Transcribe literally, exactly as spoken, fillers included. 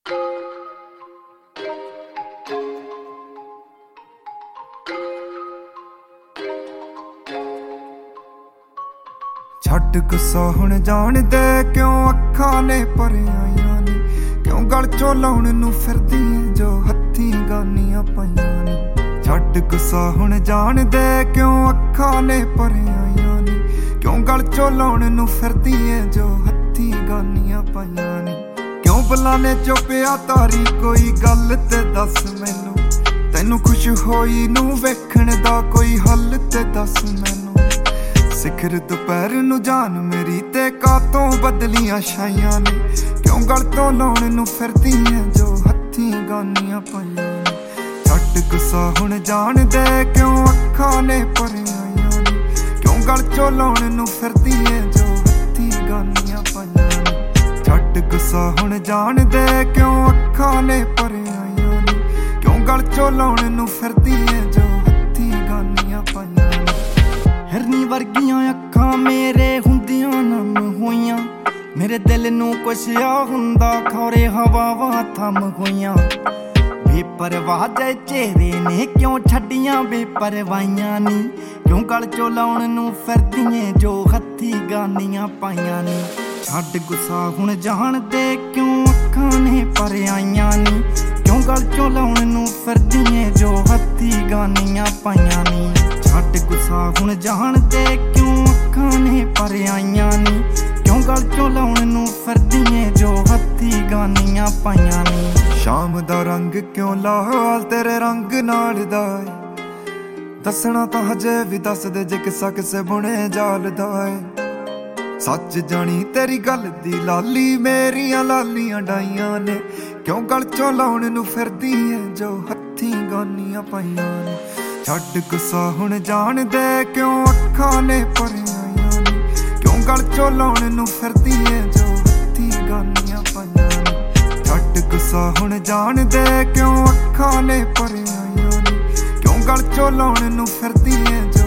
ਛੱਡ ਗੁੱਸਾ ਹੁਣ ਜਾਣ ਦੇ ਕਿਉਂ ਅੱਖਾਂ ਨੇ ਭਰਿਆਈਆਂ ਨੀ, ਕਿਉਂ ਗਲ ਚੋਂ ਲਾਉਣ ਨੂੰ ਫਿਰਦੀ ਏ ਜੋ ਹੱਥੀਂ ਗਾਨੀਆਂ ਪਾਈਆਂ ਨੀ। ਛੱਡ ਗੁੱਸਾ ਹੁਣ ਜਾਣ ਦੇ ਕਿਉਂ ਅੱਖਾਂ ਨੇ ਭਰਿਆਈਆਂ ਨੀ, ਕਿਉਂ ਗਲ ਚੋਂ ਲਾਉਣ ਨੂੰ ਫਿਰਦੀ ਏ ਜੋ ਹੱਥੀਂ ਗਾਨੀਆਂ ਪਾਈਆਂ ਨੀ। ਕਿਉਂ ਬੁਲਾਨੇ ਚੁੱਪਿਆ ਤਾਰੀ ਕੋਈ ਗੱਲ ਤੇ ਦੱਸ ਮੈਨੂੰ, ਤੈਨੂੰ ਖੁਸ਼ ਹੋਈ ਨੂੰ ਵੇਖਣ ਦਾ ਕੋਈ ਹੱਲ ਤੇ ਦੱਸ ਮੈਨੂੰ। ਸਿਖਰ ਦੁਪਹਿਰ ਨੂੰ ਜਾਨ ਮੇਰੀ ਤੇ ਕਾਤੋਂ ਬਦਲੀਆਂ ਛਾਈਆਂ ਨੇ, ਕਿਉਂ ਗਲ ਤੋਂ ਲਾਉਣ ਨੂੰ ਫਿਰਦੀ ਏ ਜੋ ਹੱਥੀਂ ਗਾਨੀਆਂ ਪਾਈਆਂ ਨੇ। ਛੱਡ ਗੁੱਸਾ ਹੁਣ ਜਾਣ ਦੇ ਕਿਉਂ ਅੱਖਾਂ ਨੇ ਭਰਿਆਈਆਂ ਨੇ, ਕਿਉਂ ਗਲ ਚੋਂ ਲਾਉਣ ਨੂੰ ਫਿਰਦੀ ਏ ਜੋ ਹੱਥੀਂ ਗਾਨੀਆਂ ਪਾਈਆਂ ਨੇ। ਛੱਡ ਗੁੱਸਾ ਹੁਣ ਜਾਣ ਦੇ ਕਿਉਂ ਅੱਖਾਂ ਨੇ ਭਰਿਆਈਆਂ ਨੇ, ਕਿਉਂ ਗਲ ਚੋਂ ਲਾਉਣ ਨੂੰ ਫਿਰਦੀ ਏ ਜੋ ਹੱਥੀਂ ਗਾਨੀਆਂ ਪਾਈਆਂ ਨੇ। ਹਿਰਨੀ ਵਰਗੀਆਂ ਅੱਖਾਂ ਮੇਰੇ ਹੁੰਦੀਆਂ ਨਮ ਹੋਈਆਂ, ਮੇਰੇ ਦਿਲ ਨੂੰ ਕੁਛ ਆ ਹੁੰਦਾ ਖੌਰੇ ਹਵਾਵਾਂ ਥੰਮ ਹੋਈਆਂ। ਬੇਪਰਵਾਹ ਜੇ ਚਿਹਰੇ ਨੇ ਕਿਉਂ ਛੱਡੀਆਂ ਬੇਪਰਵਾਹੀਆਂ ਨੀ, ਕਿਉਂ ਗਲ ਚੋਂ ਲਾਉਣ ਨੂੰ ਫਿਰਦੀਆਂ ਜੋ ਹੱਥੀਂ ਗਾਨੀਆਂ ਪਾਈਆਂ ਨੀ। ਛੱਡ ਗੁੱਸਾ ਹੁਣ ਜਾਣ ਦੇ ਕਿਉਂ ਅੱਖਾਂ ਨੇ ਭਰਿਆਈਆਂ ਨੀ, ਕਿਉਂ ਗਲ ਚੋਂ ਲਾਉਣ ਨੂੰ ਫਿਰਦੀਆਂ ਜੋ ਹੱਥੀਂ ਗਾਨੀਆਂ ਪਾਈਆਂ ਨੀ। ਛੱਡ ਗੁੱਸਾ ਹੁਣ ਜਾਣ ਦੇ ਕਿਉਂ ਅੱਖਾਂ ਨੇ ਭਰਿਆਈਆਂ ਨੀ, ਕਿਉਂ ਗਲ ਚੋਂ ਲਾਉਣ ਨੂੰ ਫਿਰਦੀਆਂ ਜੋ ਹੱਥੀਂ ਗਾਨੀਆਂ ਪਾਈਆਂ ਨੀ। ਸ਼ਾਮ ਦਾ ਰੰਗ ਕਿਉਂ ਲਾਲ ਤੇਰੇ ਰੰਗ ਨਾਲ ਦਾ ਏ, ਦੱਸਣਾ ਤਾਂ ਹਜੇ ਵੀ ਦੱਸ ਦੇ ਜੇ ਕਿੱਸਾ ਕਿਸੇ ਬੁਣੇ ਜਾਲ ਦਾ ਏ। ਸੱਚ ਜਾਣੀ ਤੇਰੀ ਗੱਲ ਦੀ ਲਾਲੀ ਮੇਰੀਆਂ ਲਾਲੀਆਂ ਡਾਈਆਂ ਨੇ, ਕਿਉਂ ਗਲ ਚੋਂ ਲਾਉਣ ਨੂੰ ਫਿਰਦੀ ਏ ਜੋ ਹੱਥੀਂ ਗਾਨੀਆਂ ਪਾਈਆਂ ਨੇ। ਛੱਡ ਗੁੱਸਾ ਹੁਣ ਜਾਣ ਦੇ ਕਿਉਂ ਅੱਖਾਂ ਨੇ ਭਰਿਆਈਆਂ ਨੇ, ਕਿਉਂ ਗਲ ਚੋਂ ਲਾਉਣ ਨੂੰ ਫਿਰਦੀ ਏ ਜੋ ਹੱਥੀਂ ਗਾਨੀਆਂ ਪਾਈਆਂ ਨੇ। ਛੱਡ ਗੁੱਸਾ ਹੁਣ ਜਾਣ ਦੇ ਕਿਉਂ ਅੱਖਾਂ ਨੇ ਭਰਿਆਈਆਂ ਨੇ, ਕਿਉਂ ਗਲ ਚੋਂ ਲਾਉਣ ਨੂੰ ਫਿਰਦੀ ਏ ਜੋ